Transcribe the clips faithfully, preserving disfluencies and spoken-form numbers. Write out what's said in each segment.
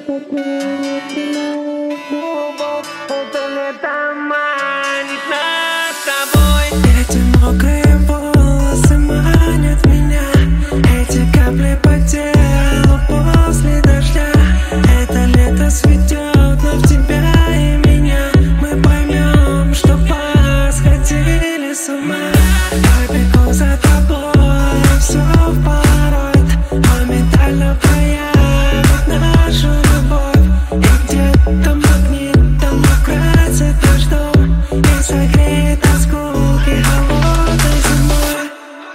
Эти мокрые волосы манят меня, эти капли по телу после дождя. Это лето цветет, но в тебя и меня мы поймем, что посходили с ума. Побегу за тобой, все в поворот, моментально проявит нашу любовь. И где-то магнитом украсит наш дом и согреет от скуки холодной зимой.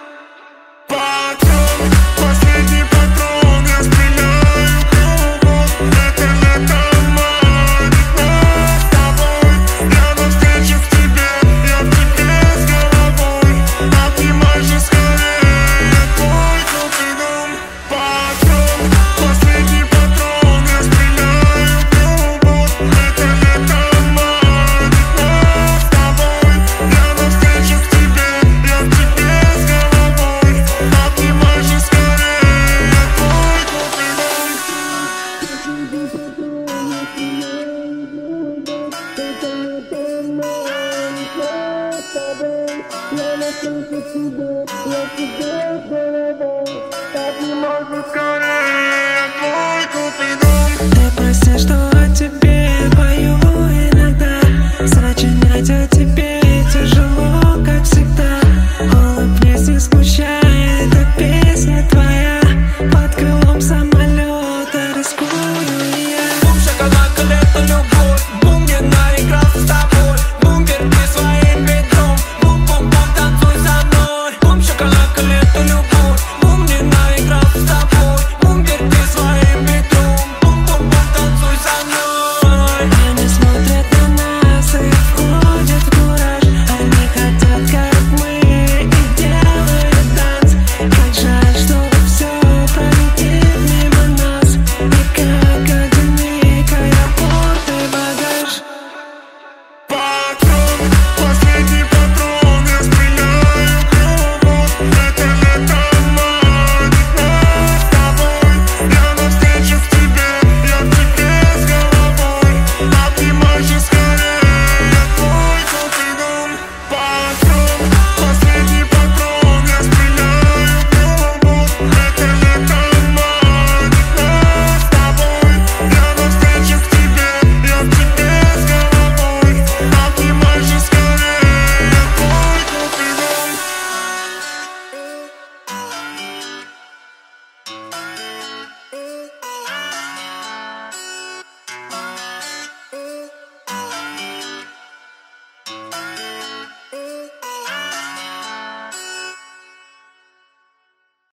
Патрон, последний патрон, я стреляю в кругом. Это лето манит нас с тобой. Я навстречу к тебе, я в тебе с головой. Обнимай же скорее твой купидон. Патрон, последний патрон, я стреляю в кругом. Это лето манит нас с тобой. Я навстречу к тебе, я в тебе с головой. Обнимай же скорее твой купидон. Обнимай же скорее твой купидон. Ты прости, что о тебе пою иногда. Сочинять о тебе тяжело, как всегда.